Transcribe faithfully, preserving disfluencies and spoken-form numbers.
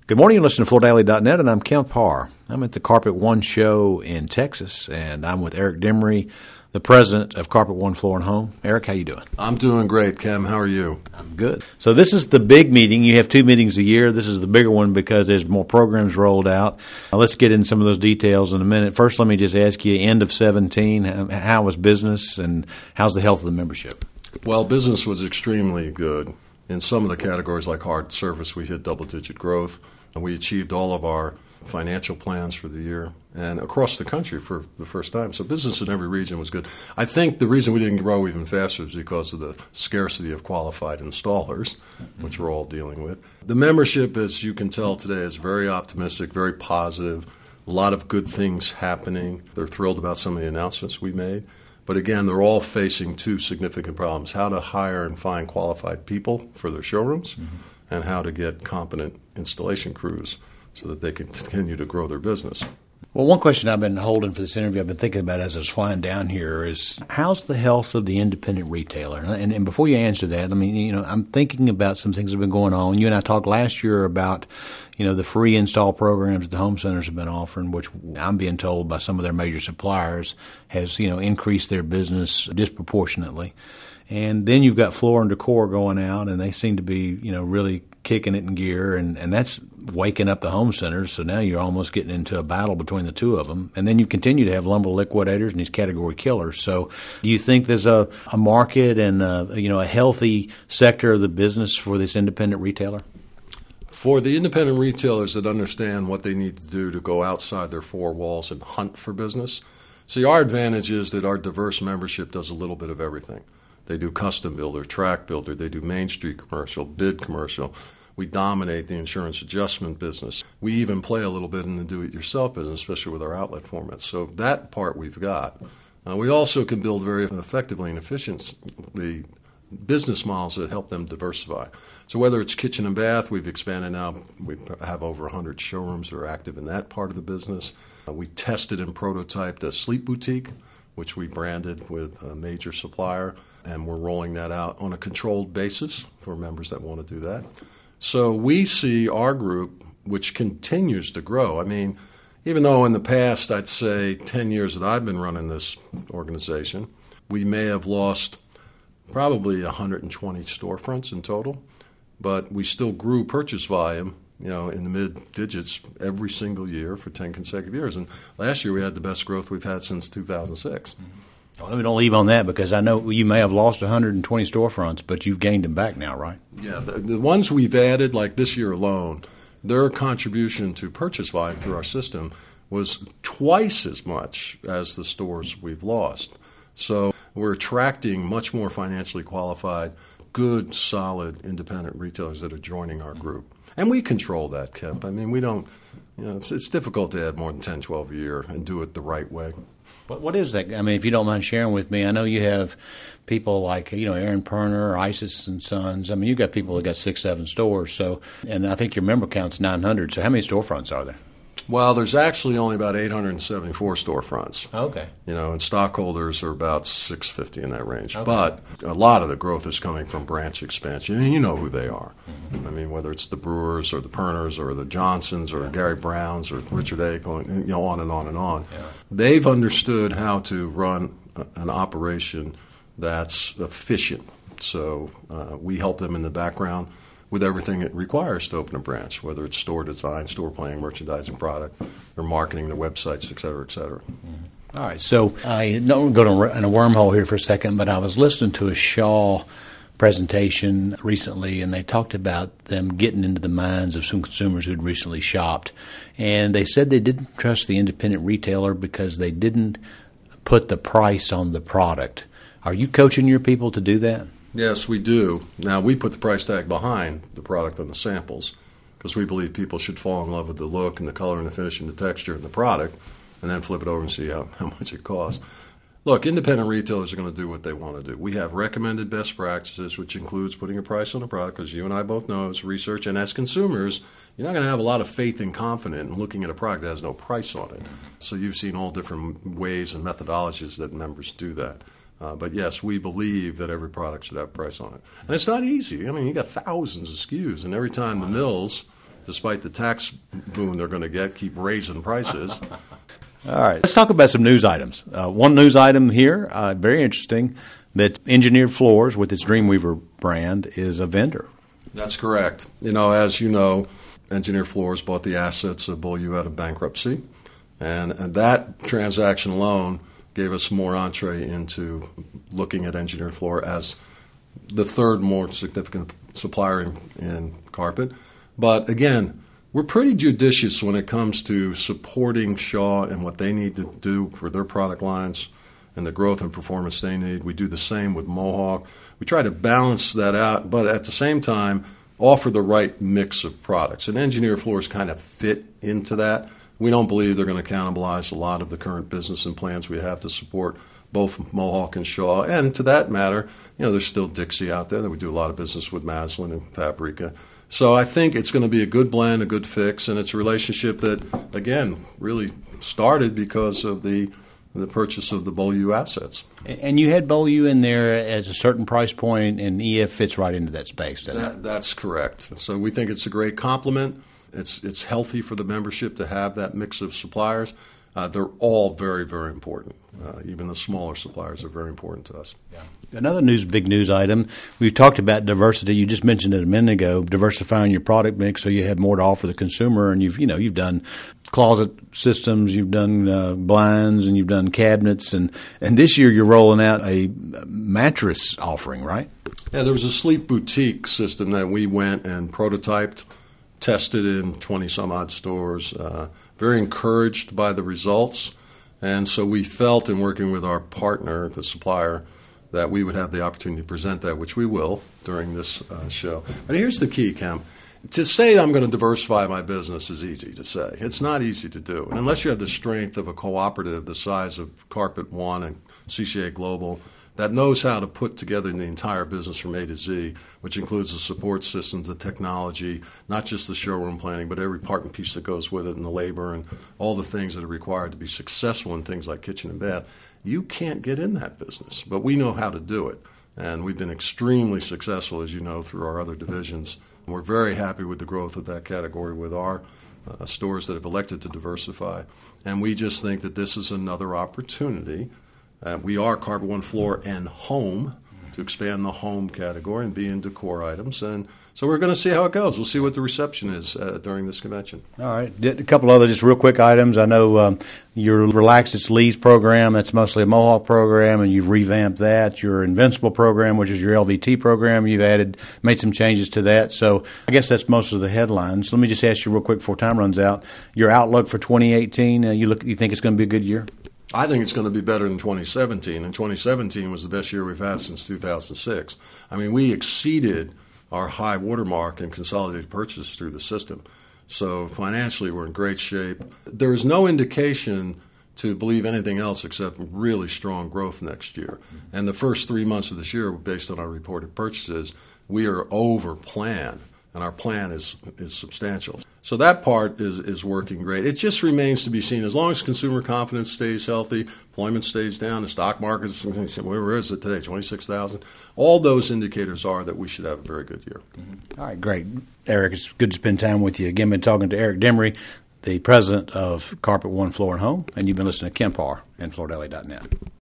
Good morning. You're listening to Florida Daily dot net, and I'm Kemp Harr. I'm at the Carpet One show in Texas, and I'm with Eric Demery, the president of Carpet One Floor and Home. Eric, how you doing? I'm doing great, Kem. How are you? I'm good. So this is the big meeting. You have two meetings a year. This is the bigger one because there's more programs rolled out. Now, let's get into some of those details in a minute. First, let me just ask you, end of seventeen, how was business, and how's the health of the membership? Well, business was extremely good. In some of the categories like hard surface, we hit double-digit growth. And we achieved all of our financial plans for the year and across the country for the first time. So business in every region was good. I think the reason we didn't grow even faster is because of the scarcity of qualified installers, which we're all dealing with. The membership, as you can tell today, is very optimistic, very positive, a lot of good things happening. They're thrilled about some of the announcements we made. But again, they're all facing two significant problems: how to hire and find qualified people for their showrooms, mm-hmm. and how to get competent installation crews so that they can continue to grow their business. Well, one question I've been holding for this interview, I've been thinking about as I was flying down here, is how's the health of the independent retailer? And, and before you answer that, I mean, you know, I'm thinking about some things that have been going on. You and I talked last year about, you know, the free install programs the home centers have been offering, which I'm being told by some of their major suppliers has, you know, increased their business disproportionately. And then you've got Floor and Decor going out, and they seem to be, you know, really kicking it in gear, and, and that's waking up the home centers. So now you're almost getting into a battle between the two of them. And then you continue to have lumber liquidators and these category killers. So do you think there's a, a market and, a, you know, a healthy sector of the business for this independent retailer? For the independent retailers that understand what they need to do to go outside their four walls and hunt for business, see, our advantage is that our diverse membership does a little bit of everything. They do custom builder, track builder. They do Main Street commercial, bid commercial. We dominate the insurance adjustment business. We even play a little bit in the do-it-yourself business, especially with our outlet formats. So that part we've got. Uh, we also can build very effectively and efficiently business models that help them diversify. So whether it's kitchen and bath, we've expanded now. We have over one hundred showrooms that are active in that part of the business. Uh, we tested and prototyped a sleep boutique, which we branded with a major supplier, and we're rolling that out on a controlled basis for members that want to do that. So we see our group, which continues to grow. I mean, even though in the past, I'd say ten years that I've been running this organization, we may have lost probably one hundred twenty storefronts in total, but we still grew purchase volume, you know, in the mid digits every single year for ten consecutive years. And last year we had the best growth we've had since two thousand six. Mm-hmm. Well, we don't leave on that because I know you may have lost one hundred twenty storefronts, but you've gained them back now, right? Yeah, the, the ones we've added, like this year alone, their contribution to purchase volume through our system was twice as much as the stores we've lost. So we're attracting much more financially qualified, good, solid, independent retailers that are joining our group. And we control that, Kemp. I mean, we don't, you know, it's, it's difficult to add more than ten, twelve a year and do it the right way. What What is that? I mean, if you don't mind sharing with me, I know you have people like, you know, Aaron Perner, Isis and Sons. I mean, you've got people that got six, seven stores. So, and I think your member count's nine hundred. So how many storefronts are there? Well, there's actually only about eight hundred seventy-four storefronts. Okay. You know, and stockholders are about six hundred fifty in that range. Okay. But a lot of the growth is coming from branch expansion, and you know who they are. Mm-hmm. I mean, whether it's the Brewers or the Perners or the Johnsons or yeah. Gary Browns or Richard Akel, and, you know, on and on and on. Yeah. They've understood how to run a, an operation that's efficient. So uh, we help them in the background with everything it requires to open a branch, whether it's store design, store planning, merchandising, product, or marketing, their websites, et cetera, et cetera. Mm-hmm. All right. So I don't go to in a wormhole here for a second, but I was listening to a Shaw presentation recently, and they talked about them getting into the minds of some consumers who'd recently shopped. And they said they didn't trust the independent retailer because they didn't put the price on the product. Are you coaching your people to do that? Yes, we do. Now, we put the price tag behind the product on the samples because we believe people should fall in love with the look and the color and the finish and the texture and the product and then flip it over and see how, how much it costs. Look, independent retailers are going to do what they want to do. We have recommended best practices, which includes putting a price on a product, because you and I both know it's research. And as consumers, you're not going to have a lot of faith and confidence in looking at a product that has no price on it. So you've seen all different ways and methodologies that members do that. Uh, but yes, we believe that every product should have a price on it. And it's not easy. I mean, you got thousands of S K Us, and every time the mills despite the tax boon they're going to get, keep raising prices. All right. Let's talk about some news items. Uh, one news item here, uh, very interesting, that Engineered Floors with its Dreamweaver brand is a vendor. That's correct. You know, as you know, Engineered Floors bought the assets of Beaulieu out of bankruptcy, and, and that transaction alone gave us more entree into looking at Engineered Floor as the third more significant supplier in, in carpet. But again, we're pretty judicious when it comes to supporting Shaw and what they need to do for their product lines and the growth and performance they need. We do the same with Mohawk. We try to balance that out, but at the same time, offer the right mix of products. And Engineered Floors kind of fit into that. We don't believe they're going to cannibalize a lot of the current business and plans we have to support both Mohawk and Shaw. And to that matter, you know, there's still Dixie out there that we do a lot of business with, Maslin and Fabrica. So I think it's going to be a good blend, a good fix, and it's a relationship that, again, really started because of the the purchase of the Beaulieu assets. And you had Beaulieu in there at a certain price point, and E F fits right into that space, doesn't that, it? That's correct. So we think it's a great complement. It's it's healthy for the membership to have that mix of suppliers. Uh, they're all very, very important. Uh, even the smaller suppliers are very important to us. Yeah. Another news, big news item, we've talked about diversity. You just mentioned it a minute ago, diversifying your product mix so you have more to offer the consumer. And you've, you know, you've done closet systems, you've done uh, blinds, and you've done cabinets. And, and this year you're rolling out a mattress offering, right? Yeah, there was a sleep boutique system that we went and prototyped, tested in twenty-some-odd stores, uh, very encouraged by the results. And so we felt in working with our partner, the supplier, that we would have the opportunity to present that, which we will during this uh, show. But here's the key, Kem. To say I'm going to diversify my business is easy to say. It's not easy to do. And unless you have the strength of a cooperative the size of Carpet One and C C A Global that knows how to put together the entire business from A to Z, which includes the support systems, the technology, not just the showroom planning, but every part and piece that goes with it, and the labor and all the things that are required to be successful in things like kitchen and bath, you can't get in that business. But we know how to do it. And we've been extremely successful, as you know, through our other divisions. And we're very happy with the growth of that category with our uh, stores that have elected to diversify. And we just think that this is another opportunity. Uh, we are Carpet One Floor and Home to expand the home category and be in decor items. And so we're going to see how it goes. We'll see what the reception is uh, during this convention. All right. A couple other just real quick items. I know um, your Relax It's Lee's program, that's mostly a Mohawk program, and you've revamped that. Your Invincible program, which is your L V T program, you've added, made some changes to that. So I guess that's most of the headlines. Let me just ask you real quick before time runs out. Your outlook for twenty eighteen, uh, you look, you think it's going to be a good year? I think it's going to be better than twenty seventeen, and twenty seventeen was the best year we've had since two thousand six. I mean, we exceeded our high watermark in consolidated purchases through the system. So financially, we're in great shape. There is no indication to believe anything else except really strong growth next year. And the first three months of this year, based on our reported purchases, we are over plan, and our plan is is substantial. So that part is, is working great. It just remains to be seen. As long as consumer confidence stays healthy, employment stays down, the stock market, where is it today, twenty-six thousand? All those indicators are that we should have a very good year. Mm-hmm. All right, great. Eric, it's good to spend time with you. Again, been talking to Eric Demery, the president of Carpet One Floor and Home, and you've been listening to Kem Parr and Flor Deli dot net.